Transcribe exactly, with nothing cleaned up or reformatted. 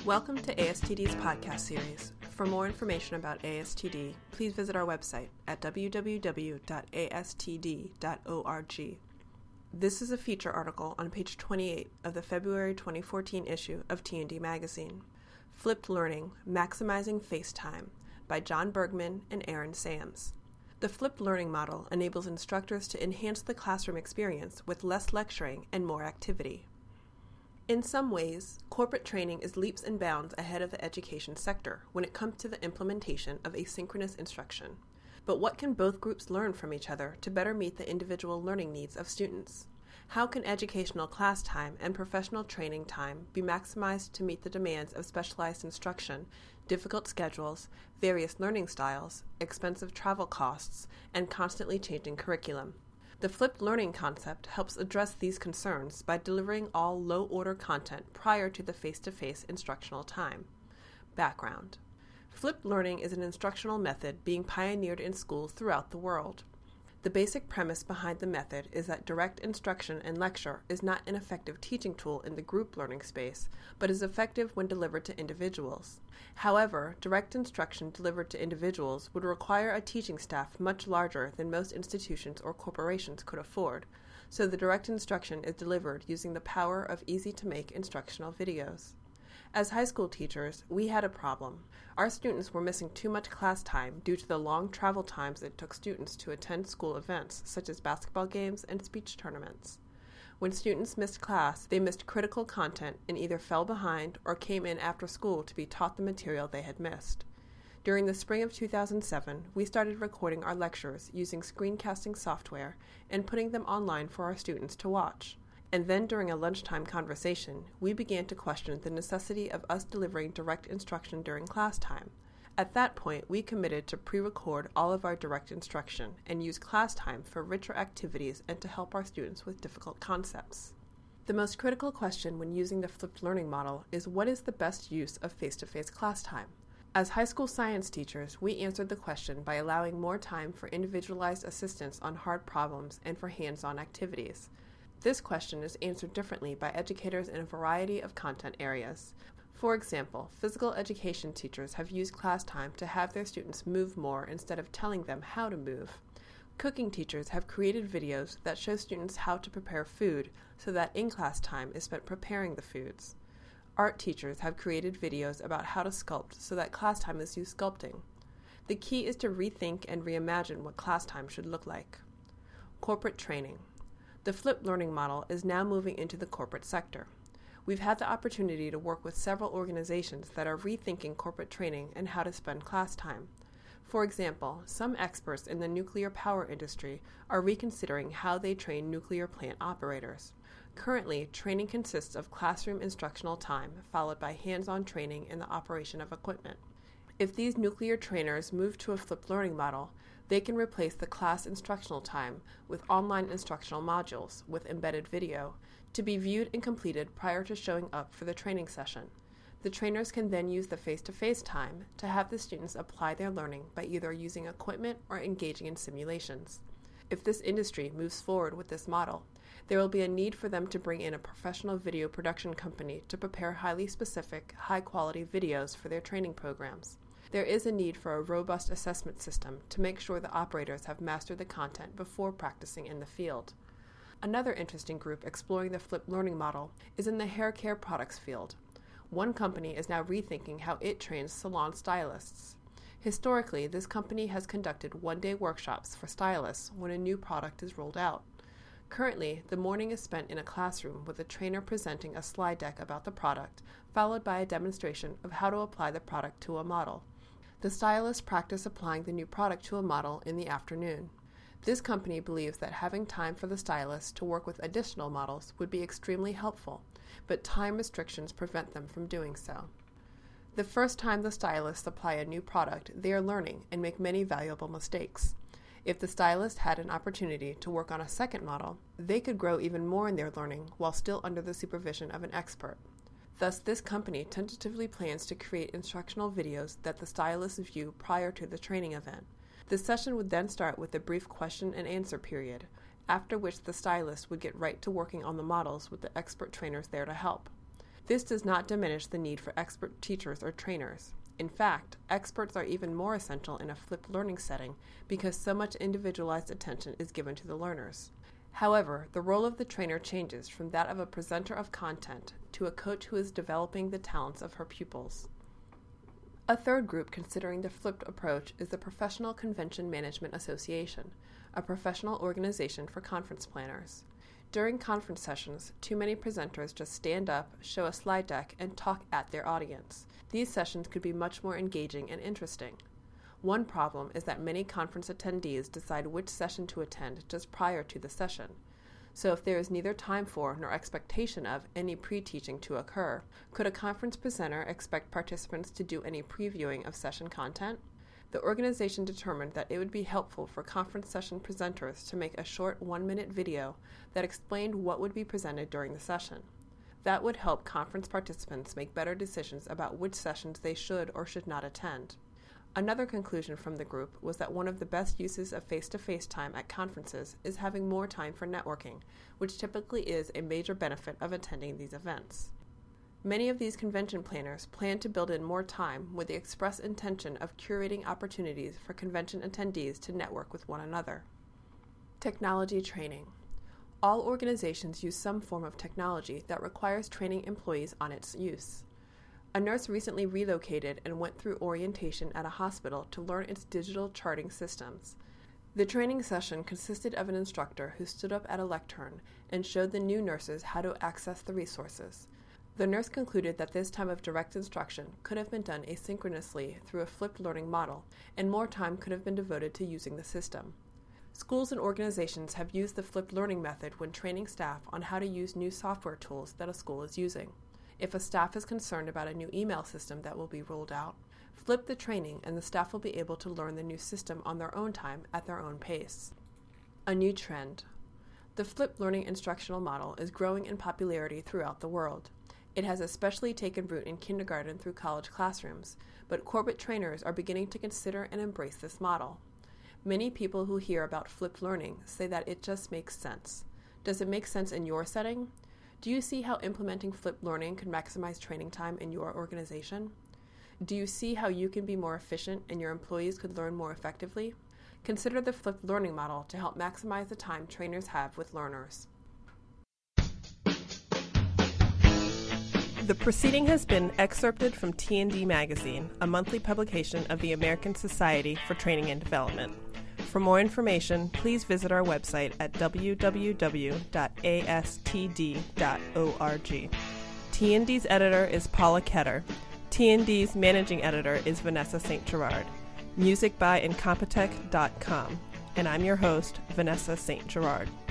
Welcome to A S T D's podcast series. For more information about A S T D, please visit our website at w w w dot a s t d dot org. This is a feature article on page twenty-eight of the February twenty fourteen issue of T and D Magazine, Flipped Learning, Maximizing Face Time, by John Bergman and Aaron Sams. The flipped learning model enables instructors to enhance the classroom experience with less lecturing and more activity. In some ways, corporate training is leaps and bounds ahead of the education sector when it comes to the implementation of asynchronous instruction. But what can both groups learn from each other to better meet the individual learning needs of students? How can educational class time and professional training time be maximized to meet the demands of specialized instruction, difficult schedules, various learning styles, expensive travel costs, and constantly changing curriculum? The flipped learning concept helps address these concerns by delivering all low-order content prior to the face-to-face instructional time. Background. Flipped learning is an instructional method being pioneered in schools throughout the world. The basic premise behind the method is that direct instruction and lecture is not an effective teaching tool in the group learning space, but is effective when delivered to individuals. However, direct instruction delivered to individuals would require a teaching staff much larger than most institutions or corporations could afford, so the direct instruction is delivered using the power of easy-to-make instructional videos. As high school teachers, we had a problem. Our students were missing too much class time due to the long travel times it took students to attend school events such as basketball games and speech tournaments. When students missed class, they missed critical content and either fell behind or came in after school to be taught the material they had missed. During the spring of two thousand seven, we started recording our lectures using screencasting software and putting them online for our students to watch. And then during a lunchtime conversation, we began to question the necessity of us delivering direct instruction during class time. At that point, we committed to pre-record all of our direct instruction and use class time for richer activities and to help our students with difficult concepts. The most critical question when using the flipped learning model is what is the best use of face-to-face class time? As high school science teachers, we answered the question by allowing more time for individualized assistance on hard problems and for hands-on activities. This question is answered differently by educators in a variety of content areas. For example, physical education teachers have used class time to have their students move more instead of telling them how to move. Cooking teachers have created videos that show students how to prepare food so that in-class time is spent preparing the foods. Art teachers have created videos about how to sculpt so that class time is used sculpting. The key is to rethink and reimagine what class time should look like. Corporate training. The flipped learning model is now moving into the corporate sector. We've had the opportunity to work with several organizations that are rethinking corporate training and how to spend class time. For example, some experts in the nuclear power industry are reconsidering how they train nuclear plant operators. Currently, training consists of classroom instructional time, followed by hands-on training in the operation of equipment. If these nuclear trainers move to a flipped learning model, they can replace the class instructional time with online instructional modules with embedded video to be viewed and completed prior to showing up for the training session. The trainers can then use the face-to-face time to have the students apply their learning by either using equipment or engaging in simulations. If this industry moves forward with this model, there will be a need for them to bring in a professional video production company to prepare highly specific, high-quality videos for their training programs. There is a need for a robust assessment system to make sure the operators have mastered the content before practicing in the field. Another interesting group exploring the flipped learning model is in the hair care products field. One company is now rethinking how it trains salon stylists. Historically, this company has conducted one-day workshops for stylists when a new product is rolled out. Currently, the morning is spent in a classroom with a trainer presenting a slide deck about the product, followed by a demonstration of how to apply the product to a model. The stylists practice applying the new product to a model in the afternoon. This company believes that having time for the stylists to work with additional models would be extremely helpful, but time restrictions prevent them from doing so. The first time the stylists apply a new product, they are learning and make many valuable mistakes. If the stylist had an opportunity to work on a second model, they could grow even more in their learning while still under the supervision of an expert. Thus, this company tentatively plans to create instructional videos that the stylists view prior to the training event. The session would then start with a brief question and answer period, after which the stylist would get right to working on the models with the expert trainers there to help. This does not diminish the need for expert teachers or trainers. In fact, experts are even more essential in a flipped learning setting because so much individualized attention is given to the learners. However, the role of the trainer changes from that of a presenter of content to a coach who is developing the talents of her pupils. A third group considering the flipped approach is the Professional Convention Management Association, a professional organization for conference planners. During conference sessions, too many presenters just stand up, show a slide deck, and talk at their audience. These sessions could be much more engaging and interesting. One problem is that many conference attendees decide which session to attend just prior to the session. So if there is neither time for nor expectation of any pre-teaching to occur, could a conference presenter expect participants to do any previewing of session content? The organization determined that it would be helpful for conference session presenters to make a short one-minute video that explained what would be presented during the session. That would help conference participants make better decisions about which sessions they should or should not attend. Another conclusion from the group was that one of the best uses of face-to-face time at conferences is having more time for networking, which typically is a major benefit of attending these events. Many of these convention planners plan to build in more time with the express intention of curating opportunities for convention attendees to network with one another. Technology training. All organizations use some form of technology that requires training employees on its use. A nurse recently relocated and went through orientation at a hospital to learn its digital charting systems. The training session consisted of an instructor who stood up at a lectern and showed the new nurses how to access the resources. The nurse concluded that this time of direct instruction could have been done asynchronously through a flipped learning model, and more time could have been devoted to using the system. Schools and organizations have used the flipped learning method when training staff on how to use new software tools that a school is using. If a staff is concerned about a new email system that will be rolled out, flip the training and the staff will be able to learn the new system on their own time at their own pace. A new trend. The flipped learning instructional model is growing in popularity throughout the world. It has especially taken root in kindergarten through college classrooms, but corporate trainers are beginning to consider and embrace this model. Many people who hear about flipped learning say that it just makes sense. Does it make sense in your setting? Do you see how implementing flipped learning can maximize training time in your organization? Do you see how you can be more efficient and your employees could learn more effectively? Consider the flipped learning model to help maximize the time trainers have with learners. The proceeding has been excerpted from T and D Magazine, a monthly publication of the American Society for Training and Development. For more information, please visit our website at w w w dot a s t d dot org. T and D's editor is Paula Ketter. T and D's managing editor is Vanessa Saint Gerard. Music by Incompetech dot com. And I'm your host, Vanessa Saint Gerard.